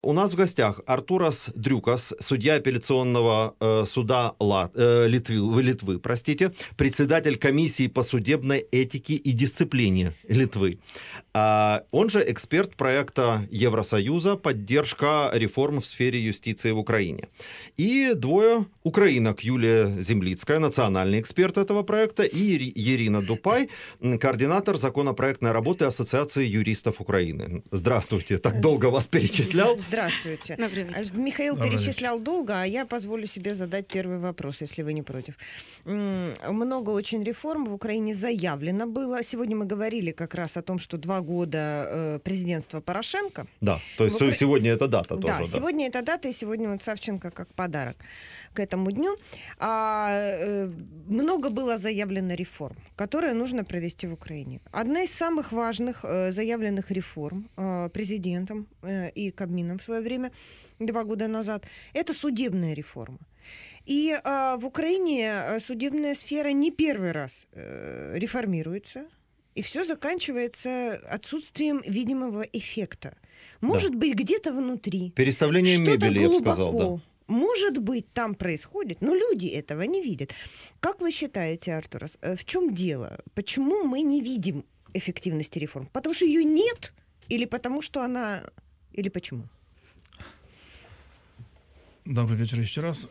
У нас в гостях Артурас Дрюкас, судья апелляционного суда Литвы, председатель комиссии по судебной этике и дисциплине Литвы. Он же эксперт проекта Евросоюза «Поддержка реформ в сфере юстиции в Украине». И двое украинок: Юлия Землицкая, национальный эксперт этого проекта, и Ирина Дупай, координатор законопроектной работы Ассоциации юристов Украины. Здравствуйте, так долго вас перечислял. Здравствуйте. Михаил перечислял долго, а я позволю себе задать первый вопрос, если вы не против. Много очень реформ в Украине заявлено было. Сегодня мы говорили как раз о том, что 2 года президентства Порошенко. Да, то есть сегодня эта дата тоже. Да, сегодня эта дата, и сегодня вот Савченко как подарок к этому дню. Много было заявлено реформ, которые нужно провести в Украине. Одна из самых важных заявленных реформ президентом и Кабмином в свое время, 2 года назад, это судебная реформа. И в Украине судебная сфера не первый раз реформируется, и все заканчивается отсутствием видимого эффекта. Может быть, где-то внутри. Переставление мебели, я бы сказал, да. Может быть, там происходит, но люди этого не видят. Как вы считаете, Артурас, в чем дело? Почему мы не видим эффективности реформ? Потому что ее нет? Или потому что она... Или почему? Добрый вечер еще раз.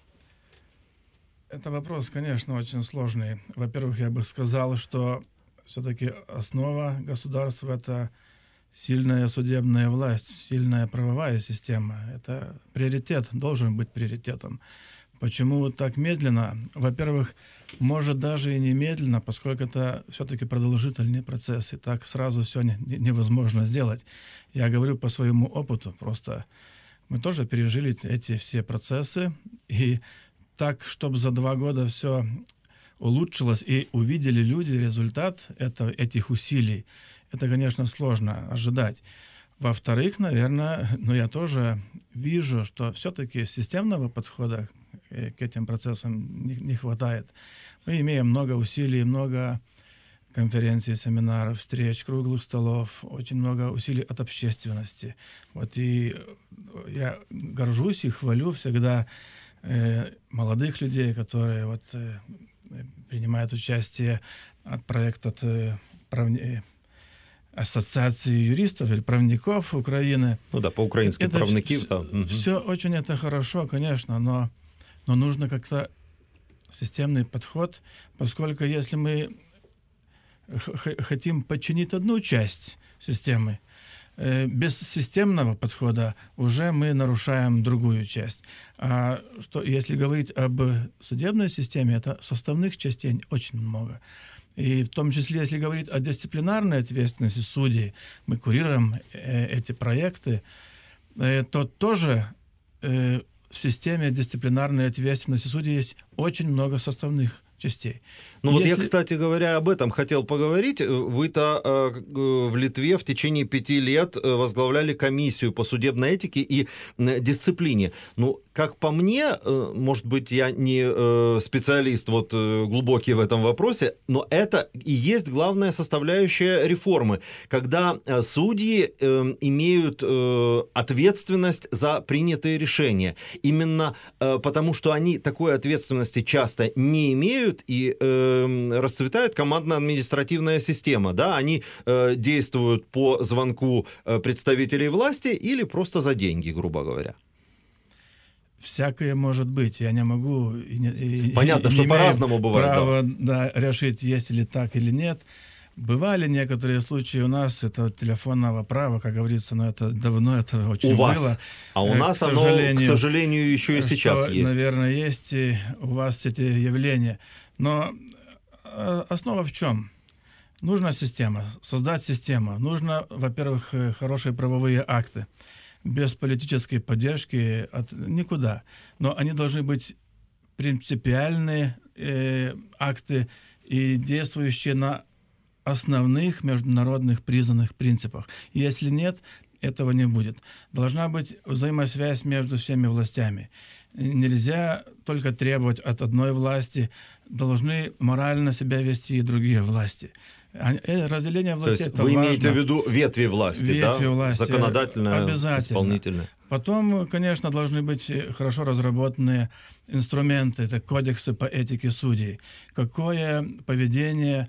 Это вопрос, конечно, очень сложный. Во-первых, я бы сказал, что все-таки основа государства — это сильная судебная власть, сильная правовая система. Это приоритет, должен быть приоритетом. Почему так медленно? Во-первых, может даже и не медленно, поскольку это все-таки продолжительный процесс, и так сразу все невозможно сделать. Я говорю по своему опыту, просто мы тоже пережили эти все процессы, и так, чтобы за 2 года все улучшилось и увидели люди результат этих усилий, это, конечно, сложно ожидать. Во-вторых, наверное, я тоже вижу, что все-таки системного подхода к этим процессам не хватает. Мы имеем много усилий, много конференций, семинаров, встреч, круглых столов, очень много усилий от общественности. И я горжусь и хвалю всегда молодых людей, которые принимают участие от проекта Ассоциации юристов или правников Украины. По-украински правників. Все очень это хорошо, конечно, но нужно как-то системный подход, поскольку если мы хотим подчинить одну часть системы, без системного подхода уже мы нарушаем другую часть. А если говорить об судебной системе, это составных частей очень много. И в том числе, если говорить о дисциплинарной ответственности судей, мы курируем эти проекты, то тоже в системе дисциплинарной ответственности судей есть очень много составных частей. Я, кстати говоря, об этом хотел поговорить. Вы-то в Литве в течение 5 лет возглавляли комиссию по судебной этике и дисциплине. Как по мне, может быть, я не специалист глубокий в этом вопросе, но это и есть главная составляющая реформы, когда судьи имеют ответственность за принятые решения. Именно потому, что они такой ответственности часто не имеют, и расцветает командно-административная система. Да? Они действуют по звонку представителей власти или просто за деньги, грубо говоря. Всякое может быть. Я не могу... Понятно, что по-разному бывает. Право решить, есть ли так или нет. Бывали некоторые случаи у нас, это телефонного права, как говорится, но это давно, это очень у вас. было. А у нас оно, к сожалению, еще и сейчас есть. Наверное, есть и у вас эти явления. Но основа в чем? Нужна система, создать систему. Нужно, во-первых, хорошие правовые акты. Без политической поддержки никуда. Но они должны быть принципиальные акты и действующие на основных международных признанных принципах. Если нет, этого не будет. Должна быть взаимосвязь между всеми властями. Нельзя только требовать от одной власти, должны морально себя вести и другие власти. Разделение властей — это вы важно. имеете в виду ветви власти, да? Власти. Законодательная, обязательно. исполнительная. Потом, конечно, должны быть хорошо разработанные инструменты, это кодексы по этике судей. Какое поведение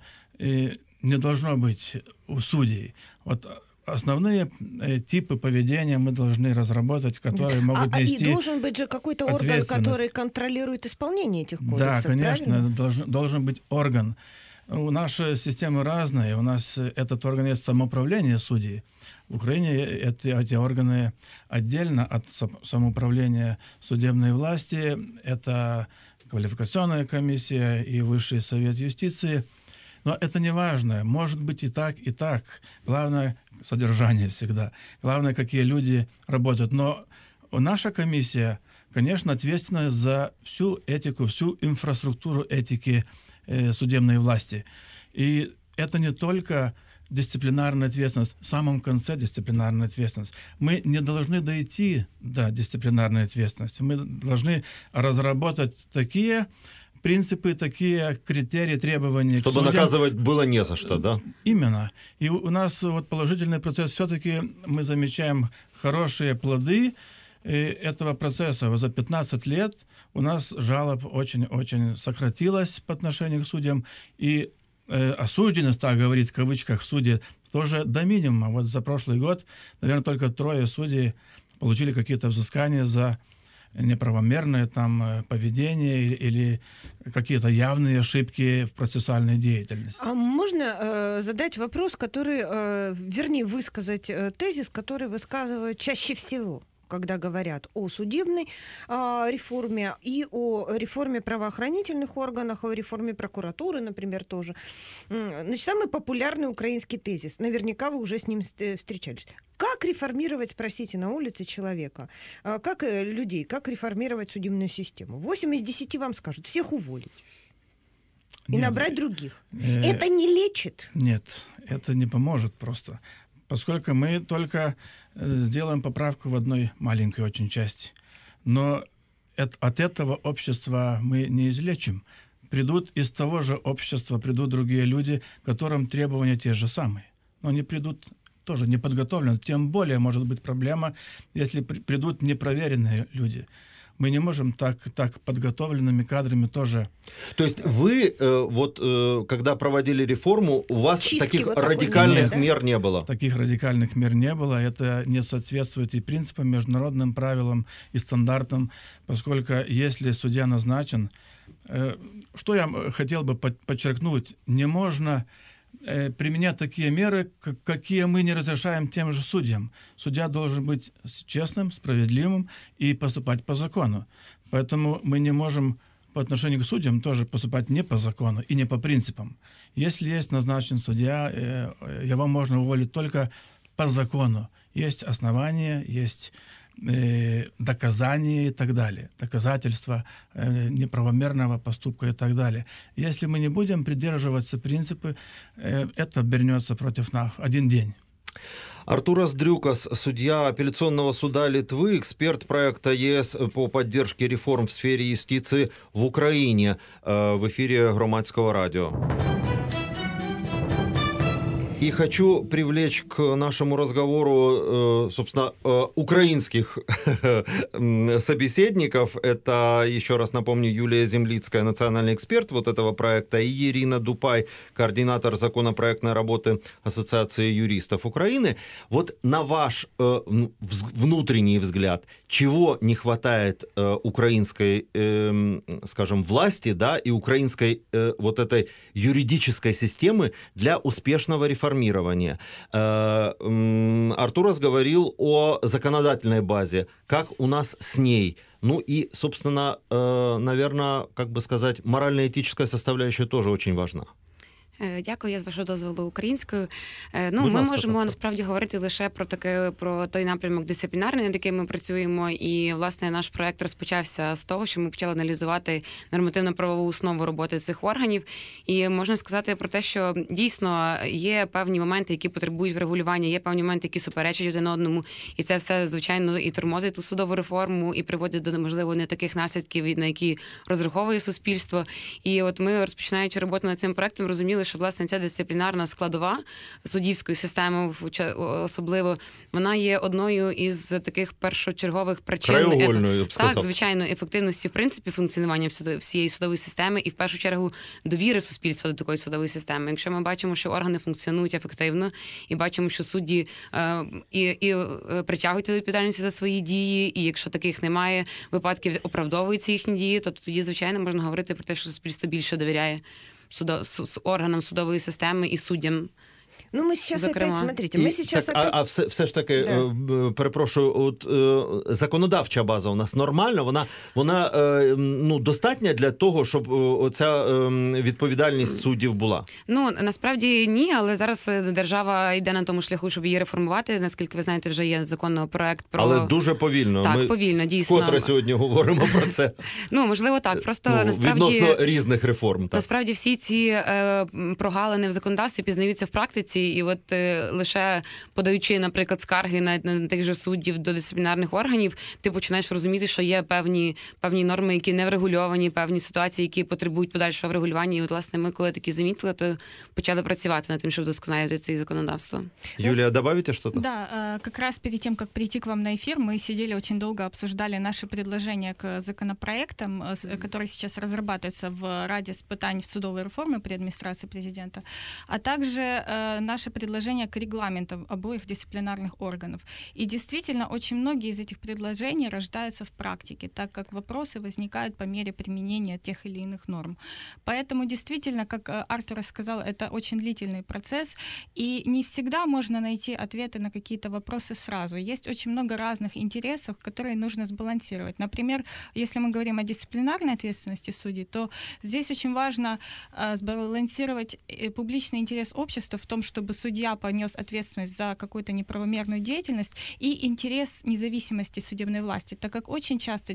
не должно быть у судей. Вот основные типы поведения мы должны разработать, которые могут нести и должен быть же какой-то орган, который контролирует исполнение этих кодексов, да, конечно, правильно? должен быть орган. Наши системы разные. У нас этот орган есть самоуправление судей. В Украине эти органы отдельно от самоуправления судебной власти. Это квалификационная комиссия и Высший совет юстиции. Но это не важно. Может быть и так, и так. Главное — содержание всегда. Главное, какие люди работают. Но наша комиссия, конечно, ответственна за всю этику, всю инфраструктуру этики судебной власти. И это не только дисциплинарная ответственность, в самом конце дисциплинарная ответственность. Мы не должны дойти до дисциплинарной ответственности. Мы должны разработать такие принципы, такие критерии, требования. Чтобы наказывать было не за что, да? Именно. И у нас вот положительный процесс, все-таки мы замечаем хорошие плоды этого процесса. За 15 лет у нас жалоб очень-очень сократилось по отношению к судьям, и осужденность, так говорит в кавычках, судей тоже до минимума. Вот за прошлый год, наверное, только 3 судей получили какие-то взыскания за неправомерное там поведение или какие-то явные ошибки в процессуальной деятельности. А можно задать вопрос, который, вернее, высказать тезис, который высказывают чаще всего, когда говорят о судебной реформе и о реформе правоохранительных органов, о реформе прокуратуры, например, тоже. Значит, самый популярный украинский тезис. Наверняка вы уже с ним встречались. Как реформировать, спросите на улице человека, как людей, как реформировать судебную систему? 8 из 10 вам скажут: всех уволить и набрать других. Это не лечит? Нет, это не поможет просто. Поскольку мы только сделаем поправку в одной маленькой очень части. Но от этого общества мы не излечим. Придут из того же общества, придут другие люди, которым требования те же самые. Но они придут тоже неподготовленные. Тем более может быть проблема, если придут непроверенные люди. Мы не можем так подготовленными кадрами тоже. То есть вы, когда проводили реформу, у вас чистки таких вот радикальных мер не было? Таких радикальных мер не было. Это не соответствует и принципам, международным правилам, и стандартам, поскольку если судья назначен... Что я хотел бы подчеркнуть, не можно применять такие меры, какие мы не разрешаем тем же судьям. Судья должен быть честным, справедливым и поступать по закону. Поэтому мы не можем по отношению к судьям тоже поступать не по закону и не по принципам. Если есть назначен судья, его можно уволить только по закону. Есть основания, есть доказания и так далее, доказательства неправомерного поступка и так далее. Если мы не будем придерживаться принципы, это обернется против нас один день. Артурас Дрюкас, судья апелляционного суда Литвы, эксперт проекта ЕС по поддержке реформ в сфере юстиции в Украине, в эфире Громадского радио. И хочу привлечь к нашему разговору, собственно, украинских собеседников. Это, еще раз напомню, Юлия Землицкая, национальный эксперт вот этого проекта, и Ирина Дупай, координатор законопроектной работы Ассоциации юристов Украины. Вот на ваш внутренний взгляд, чего не хватает украинской, скажем, власти, да, и украинской вот этой юридической системы для успешного реформирования? Артурас говорил о законодательной базе, как у нас с ней. Ну и, собственно, наверное, как бы сказать, морально-этическая составляющая тоже очень важна. Дякую, я з вашого дозволу українською. Ми можемо насправді говорити лише про той напрямок дисциплінарний, над яким ми працюємо. І, власне, наш проект розпочався з того, що ми почали аналізувати нормативно-правову основу роботи цих органів. І можна сказати про те, що дійсно є певні моменти, які потребують врегулювання, є певні моменти, які суперечать один одному. І це все, звичайно, і тормозить ту судову реформу, і приводить до, можливо, не таких наслідків, на які розраховує суспільство. І от ми, розпочинаючи роботу над цим проектом, розуміли, що, власне, ця дисциплінарна складова суддівської системи, особливо, вона є одною із таких першочергових причин так, звичайно, ефективності, в принципі, функціонування всієї судової системи і, в першу чергу, довіри суспільства до такої судової системи. Якщо ми бачимо, що органи функціонують ефективно і бачимо, що судді і притягуються до відповідальності за свої дії, і якщо таких немає випадків, оправдовуються їхні дії, то тоді, звичайно, можна говорити про те, що суспільство більше довіряє органам судової системи і суддям. Ну, ми зараз опять, смотрите, ми зараз опять... А все ж таки, перепрошую, от законодавча база у нас нормальна, вона достатня для того, щоб оця відповідальність суддів була? Ну, насправді ні, але зараз держава йде на тому шляху, щоб її реформувати. Наскільки ви знаєте, вже є законопроект про... Але дуже повільно. Так, повільно, дійсно. Вкотре сьогодні говоримо про це. Ну, можливо, так. Просто насправді... Відносно різних реформ. Так. Насправді всі ці прогалини в законодавстві пізнаються в практиці. І от лише подаючи, наприклад, скарги на тих же суддів до дисциплінарних органів, ти починаєш розуміти, що є певні норми, які не врегульовані, певні ситуації, які потребують подальшого врегулювання. І от, власне, ми, коли такі замітили, то почали працювати над тим, щоб вдосконалити це законодавство. Юлия, добавите что-то? Да, как раз перед тем, как прийти к вам на эфир, мы сидели очень долго, обсуждали наши предложения к законопроектам, которые сейчас разрабатываются в Раде испытаний в судовой реформе при администрации президента, а также наши предложения к регламентам обоих дисциплинарных органов. И действительно, очень многие из этих предложений рождаются в практике, так как вопросы возникают по мере применения тех или иных норм. Поэтому действительно, как Артур сказал, это очень длительный процесс, и не всегда можно найти ответы на какие-то вопросы сразу. Есть очень много разных интересов, которые нужно сбалансировать. Например, если мы говорим о дисциплинарной ответственности судей, то здесь очень важно сбалансировать публичный интерес общества в том, чтобы судья понес ответственность за какую-то неправомерную деятельность и интерес независимости судебной власти, так как очень часто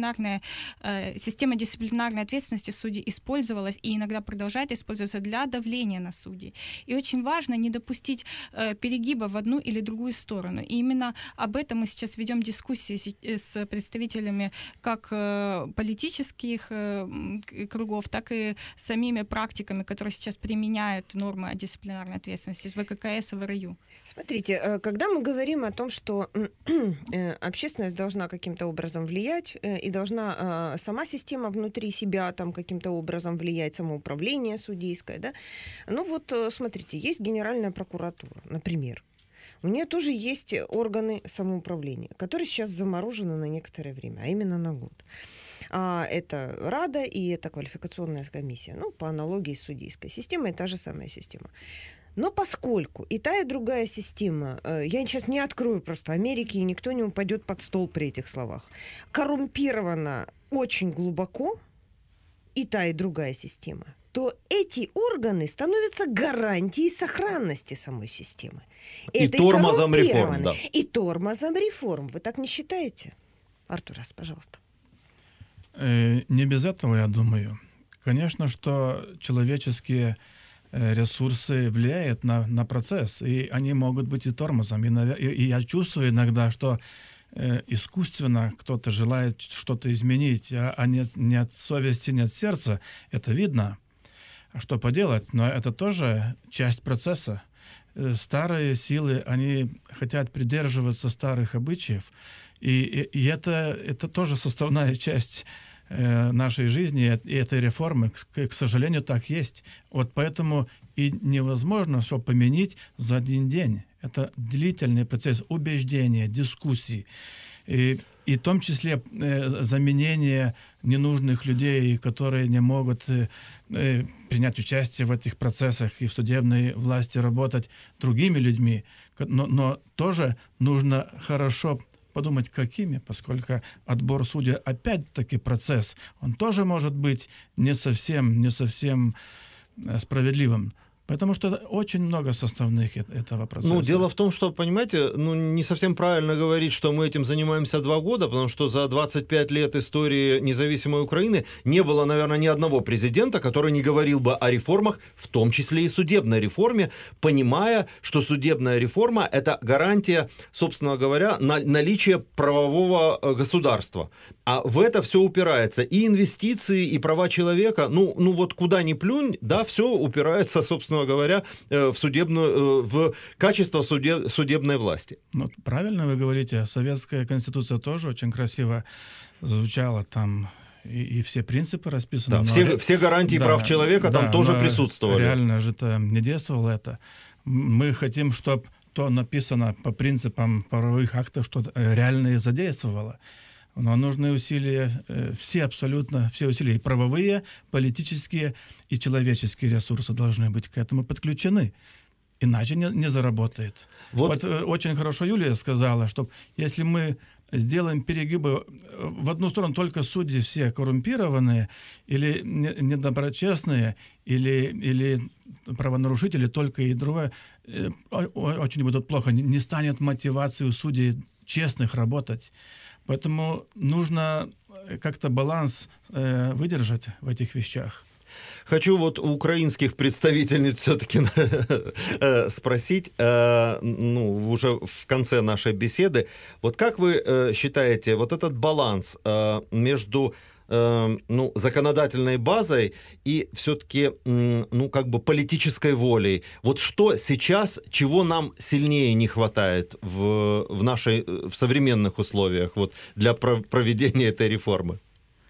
система дисциплинарной ответственности судей использовалась и иногда продолжает использоваться для давления на судей. И очень важно не допустить перегиба в одну или другую сторону. И именно об этом мы сейчас ведем дискуссии с представителями как политических кругов, так и самими практиками, которые сейчас применяют нормы о дисциплинарной ответственности в ВККС и ВРЮ. Смотрите, когда мы говорим о том, что общественность должна каким-то образом влиять и должна сама система внутри себя там каким-то образом влиять, самоуправление судейское, да? Ну вот, смотрите, есть Генеральная прокуратура, например. У нее тоже есть органы самоуправления, которые сейчас заморожены на некоторое время, а именно на год. Это Рада и это квалификационная комиссия. Ну, по аналогии с судейской системой, та же самая система. Но поскольку и та, и другая система, я сейчас не открою просто Америки, и никто не упадет под стол при этих словах, коррумпирована очень глубоко, и та, и другая система, то эти органы становятся гарантией сохранности самой системы. И тормозом реформ, да. И тормозом реформ. Вы так не считаете? Артур, пожалуйста. Не без этого, я думаю. Конечно, что человеческие ресурсы влияют на процесс, и они могут быть и тормозом. И я чувствую иногда, что искусственно кто-то желает что-то изменить, а не от совести, не от сердца. Это видно. А что поделать? Но это тоже часть процесса. Старые силы, они хотят придерживаться старых обычаев, и это тоже составная часть нашей жизни и этой реформы. К сожалению, так есть. Вот поэтому и невозможно все поменять за один день. Это длительный процесс убеждения, дискуссий. И в том числе заменение ненужных людей, которые не могут принять участие в этих процессах и в судебной власти работать другими людьми. Но тоже нужно хорошо подумать, какими, поскольку отбор судей опять-таки процесс, он тоже может быть не совсем справедливым. Потому что очень много составных этого процесса. Ну, дело в том, что, понимаете, не совсем правильно говорить, что мы этим занимаемся 2 года, потому что за 25 лет истории независимой Украины не было, наверное, ни одного президента, который не говорил бы о реформах, в том числе и судебной реформе, понимая, что судебная реформа – это гарантия, собственно говоря, наличия правового государства. А в это все упирается и инвестиции, и права человека. Ну вот куда ни плюнь, да, все упирается, собственно говоря, в качество судебной власти. Ну, правильно вы говорите, советская конституция тоже очень красиво звучала там, и все принципы расписаны. Да, все гарантии прав человека там тоже присутствовали. Реально же это не действовало это. Мы хотим, чтобы то написано по принципам правовых актов, что реально и задействовало. Но нужны усилия, абсолютно все усилия, и правовые, политические, и человеческие ресурсы должны быть к этому подключены. Иначе не заработает. Вот очень хорошо Юлия сказала, что если мы сделаем перегибы в одну сторону, только судьи все коррумпированные или недоброчестные, или правонарушители, только и другое, очень будет плохо. Не станет мотивации у судей честных работать. Поэтому нужно как-то баланс выдержать в этих вещах. Хочу вот у украинских представительниц все-таки спросить, уже в конце нашей беседы, вот как вы считаете, вот этот баланс между законодательной базой и все-таки, политической волей. Вот что сейчас, чего нам сильнее не хватает в современных условиях для проведения этой реформы?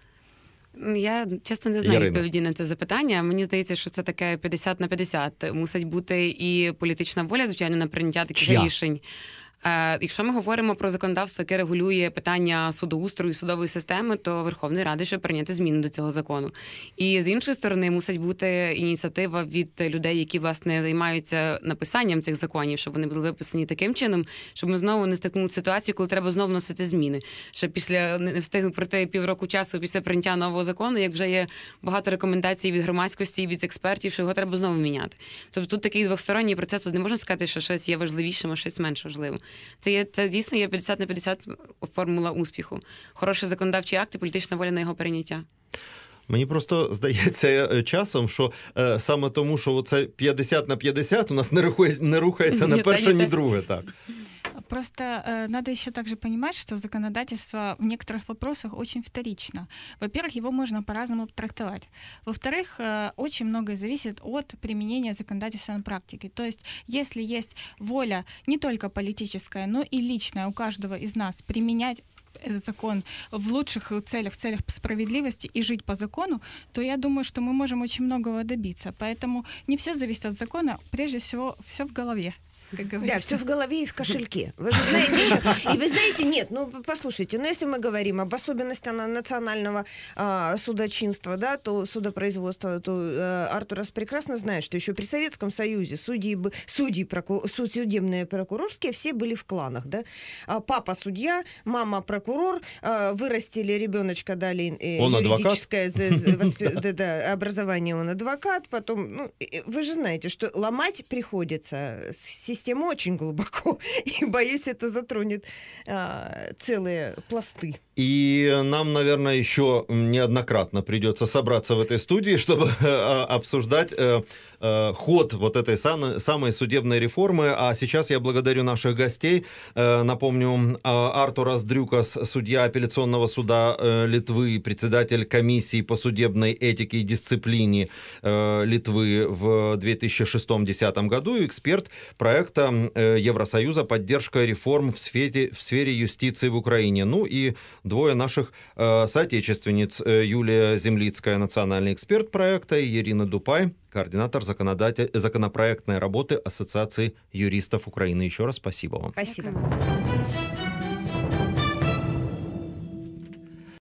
Я, чесно, не знаю відповіді на це запитання. Мені здається, що це таке 50 на 50. Мусить бути і політична воля, звичайно, на прийняття таких рішень. Якщо ми говоримо про законодавство, яке регулює питання судоустрою, судової системи, то Верховної Ради, щоб прийняти зміни до цього закону. І з іншої сторони, мусить бути ініціатива від людей, які, власне, займаються написанням цих законів, щоб вони були виписані таким чином, щоб ми знову не стикнули ситуацію, коли треба знову вносити зміни. Щоб не встигли пройти півроку часу після прийняття нового закону, як вже є багато рекомендацій від громадськості, від експертів, що його треба знову міняти. Тобто тут такий двосторонній процес, тут не можна сказати, що щось є важливішим, а щось менш важливим. Це дійсно є 50 на 50 формула успіху. Хороший законодавчий акт і політична воля на його прийняття. Мені просто здається часом, що саме тому, що це 50 на 50 у нас не рухається на перше, ні друге. Так. Просто надо еще также понимать, что законодательство в некоторых вопросах очень вторично. Во-первых, его можно по-разному трактовать. Во-вторых, очень многое зависит от применения законодательства на практике. То есть, если есть воля не только политическая, но и личная у каждого из нас применять закон в лучших целях, в целях справедливости и жить по закону, то я думаю, что мы можем очень многого добиться. Поэтому не все зависит от закона, прежде всего, все в голове. Да, все в голове и в кошельке. Вы же знаете еще. И вы знаете, нет, послушайте, если мы говорим об особенностях национального судочинства, да, то судопроизводства, то Артур прекрасно знает, что еще при Советском Союзе судебные прокурорские все были в кланах, да. Папа судья, мама прокурор, вырастили ребеночка, дали юридическое образование, он адвокат, потом, вы же знаете, что ломать приходится систему очень глубоко, и, боюсь, это затронет целые пласты. И нам, наверное, еще неоднократно придется собраться в этой студии, чтобы обсуждать ход вот этой самой судебной реформы. А сейчас я благодарю наших гостей. Напомню, Артурас Дрюкас, судья апелляционного суда Литвы, председатель комиссии по судебной этике и дисциплине Литвы в 2006-2010 году, и эксперт проекта Евросоюза «Поддержка реформ в сфере юстиции в Украине». Ну и двое наших соотечественниц: Юлия Землицкая, национальный эксперт проекта, и Ирина Дупай, координатор законопроектной работы Ассоциации юристов Украины. Еще раз спасибо вам. Спасибо.